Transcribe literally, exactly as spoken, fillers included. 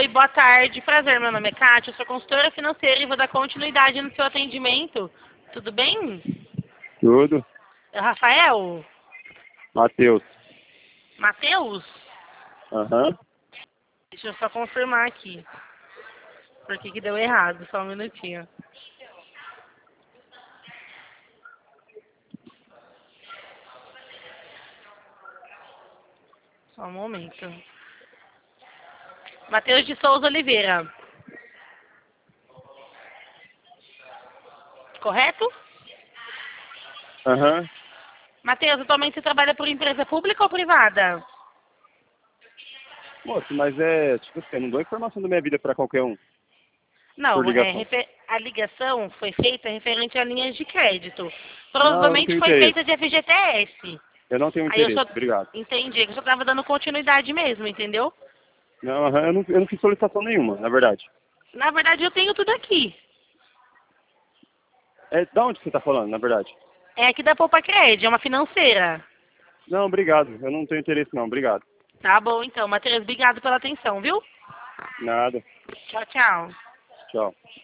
Oi, boa tarde. Prazer, meu nome é Kátia, eu sou consultora financeira e vou dar continuidade no seu atendimento. Tudo bem? Tudo. É o Rafael? Matheus. Matheus? Aham. Deixa eu só confirmar aqui. Por que que deu errado? Só um minutinho. Só um momento. Matheus de Souza Oliveira. Correto? Aham. Matheus, atualmente você trabalha por empresa pública ou privada? Moço, mas é, tipo assim, eu não dou informação da minha vida pra qualquer um, por Não, é, ligação. refer- a ligação foi feita referente a linhas de crédito. Não, eu não Provavelmente tenho foi interesse. feita de F G T S. Eu não tenho Aí eu interesse, só obrigado. entendi, que eu só tava dando continuidade mesmo, entendeu? Não, aham, eu não, eu não fiz solicitação nenhuma, na verdade. Na verdade, eu tenho tudo aqui. É, da onde você tá falando, na verdade? É aqui da Poupa Cred, é uma financeira. Não, obrigado. Eu não tenho interesse não, obrigado. Tá bom, então. Matheus, obrigado pela atenção, viu? Nada. Tchau, tchau. Tchau.